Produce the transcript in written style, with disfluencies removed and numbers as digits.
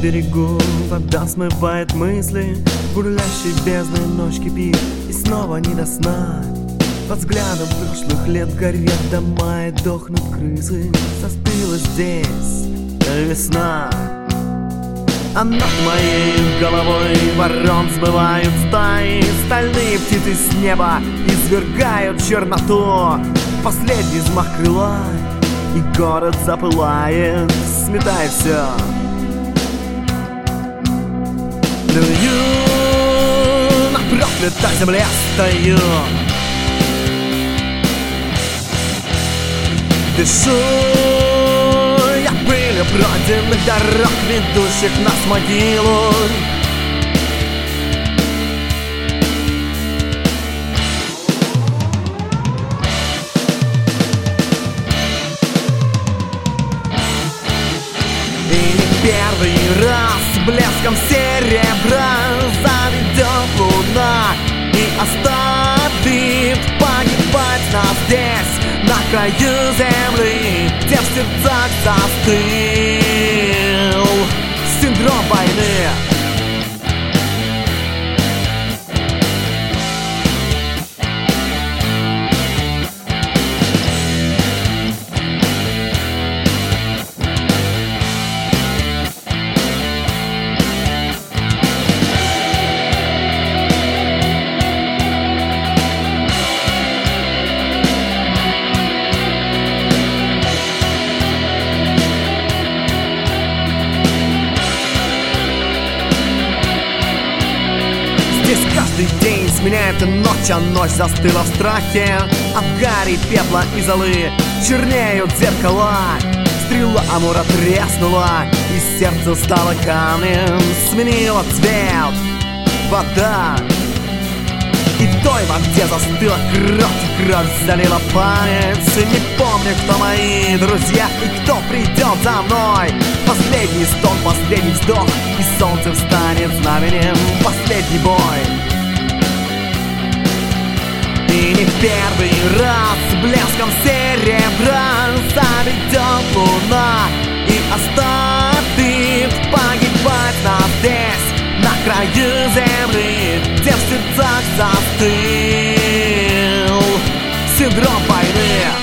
берегу вода смывает мысли, бурлящей бездны ночь кипит, и снова не до сна. Под взглядом прошлых лет горят дома и дохнут крысы. Застыла здесь весна, а над моей головой ворон взмывают стаи. Стальные птицы с неба извергают черноту. Последний взмах крыла, и город запылает, сметая все. Плюю, на проклятой земле стою, дышу я пылью пройденных дорог, ведущих нас в могилу. И не первый раз блеском серебра заведет луна и оставит погибать нас здесь, на краю земли, где в сердцах застыл синдром войны. Каждый день сменяет ночь, а ночь застыла в страхе. От гари, пепла и золы чернеют зеркала. Стрела Амура треснула, и сердце стало камнем. Сменила цвет вода, и в той воде застыла кровь, и кровь залила память. Не помню, кто мои друзья и кто придет за мной. Последний стон, последний вздох, и солнце встанет знаменем. Последний бой. И не первый раз блеском серебра заведет луна и оставит погибать нас здесь, на краю земли, где в сердцах застыл синдром войны.